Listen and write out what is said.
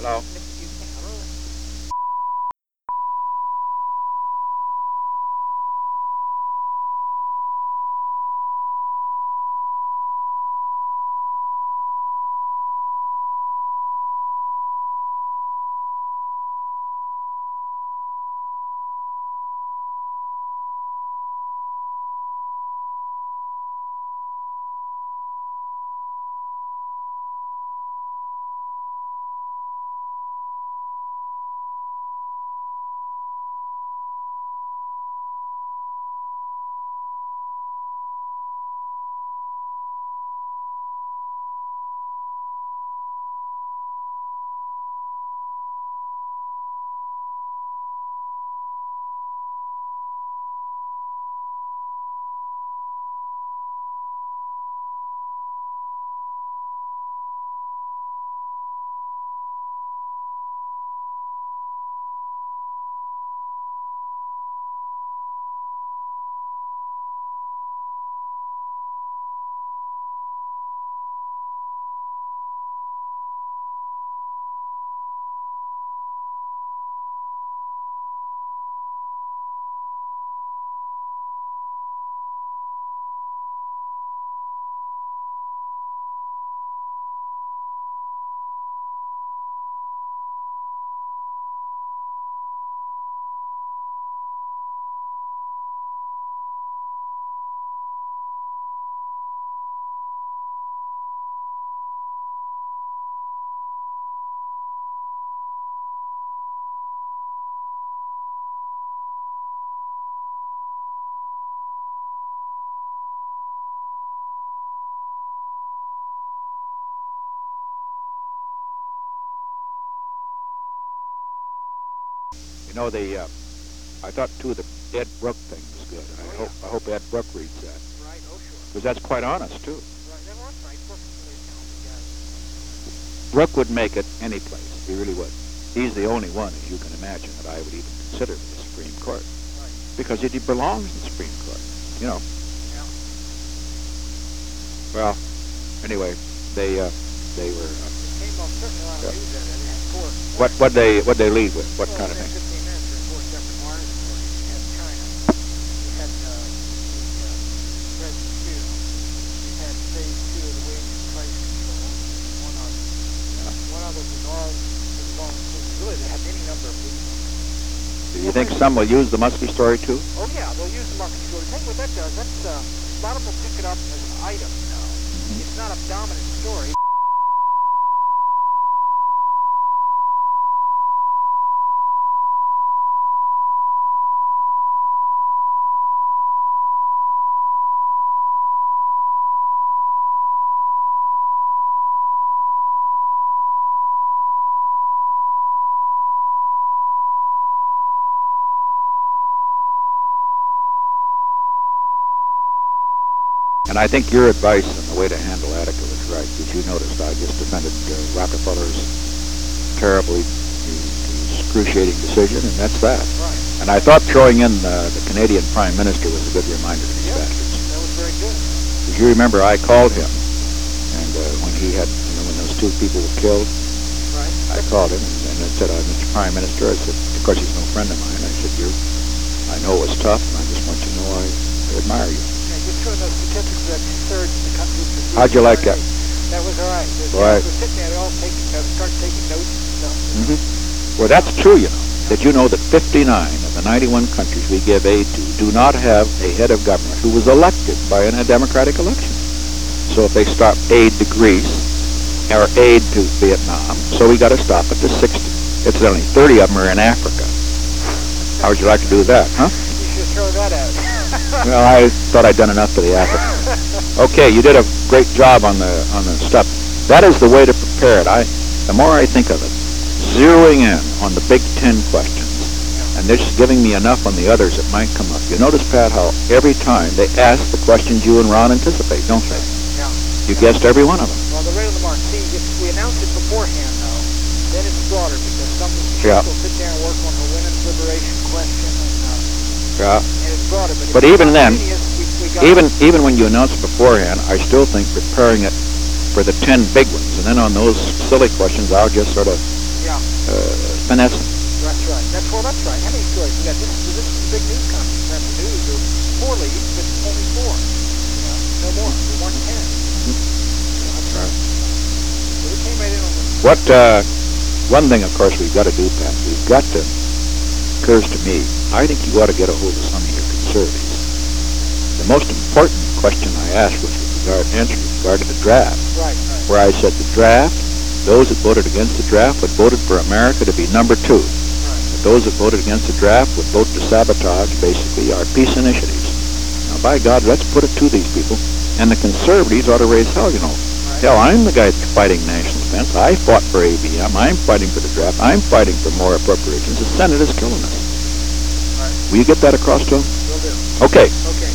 Hello. You know, I thought too the Ed Brooke thing was good. I hope Ed Brooke reads that. Right, oh sure. Because that's quite honest too. Right, that was right. Brooks is really a talented guy. Brooke would make it any place. He really would. He's the only one, as you can imagine, that I would even consider for the Supreme Court. Right. Because he belongs in the Supreme Court, you know. Yeah. Well, anyway, they were. It came up certainly a lot of news that it had four. What they lead with? What kind of thing? 15 minutes or four separate martyrs stories. You had China. You had the Red Two. You had phase 2 of the Williams price control. One other. One other was all inclusive. Really, they had any number of leads. Do you think some will use the Muskie story too? Oh yeah, they'll use the market story. The thing what that does, that's a lot of them will pick it up as an item now. It's not a dominant story. And I think your advice on the way to handle Attica was right, because you noticed I just defended Rockefeller's terribly excruciating decision, and that's that. Right. And I thought throwing in the Canadian Prime Minister was a good reminder to these bastards. That was very good. Because you remember I called him, and when he had, when those two people were killed, right. I called him and I said, Mr. Prime Minister, I said, of course he's no friend of mine, I said, I know it was tough, and I just want you to know I admire you. Just showing those statistics that 2/3 of the country. How'd you like that? That was all right. Right. They were sitting there, they all start taking notes and stuff. Mm-hmm. Well, that's true, you know. Did you know that 59 of the 91 countries we give aid to do not have a head of government who was elected by a democratic election? So if they stop aid to Greece or aid to Vietnam, so we got to stop it to 60. Incidentally, 30 of them are in Africa. How would you like to do that, huh? You should throw that out. Well, I thought I'd done enough for the Africans. Okay, you did a great job on the stuff. That is the way to prepare it. The more I think of it, zeroing in on the Big Ten questions, and they're just giving me enough on the others that might come up. You notice, Pat, how every time they ask the questions you and Ron anticipate, don't they? Yeah. You guessed every one of them. Well, they're right on the mark. See, if we announce it beforehand, though, then it's broader, because some Yeah. will sit there and work on the women's liberation question, Yeah. and it's broader. But even then, we even when you announce it beforehand, I still think preparing it for the 10 big ones, and then on those silly questions, I'll just sort of yeah. finesse. That's right. That's right. How many stories? We got this is a big news conference. That's the news. There were 4 leads, but only 4. No more. There weren't 10. That's right. So we came right in on the... One thing, of course, we've got to do, Pat, we've got to, occurs to me, I think you ought to get a hold of some of your conservatives. The most important question I asked was with regard to the draft. Right. Where I said the draft, those that voted against the draft would voted for America to be number 2. But those that voted against the draft would vote to sabotage, basically, our peace initiatives. Now, by God, let's put it to these people. And the conservatives ought to raise hell, you know. Hell, I'm the guy fighting national defense. I fought for ABM. I'm fighting for the draft. I'm fighting for more appropriations. The Senate is killing us. Will you get that across to them? Will do. Okay. Okay.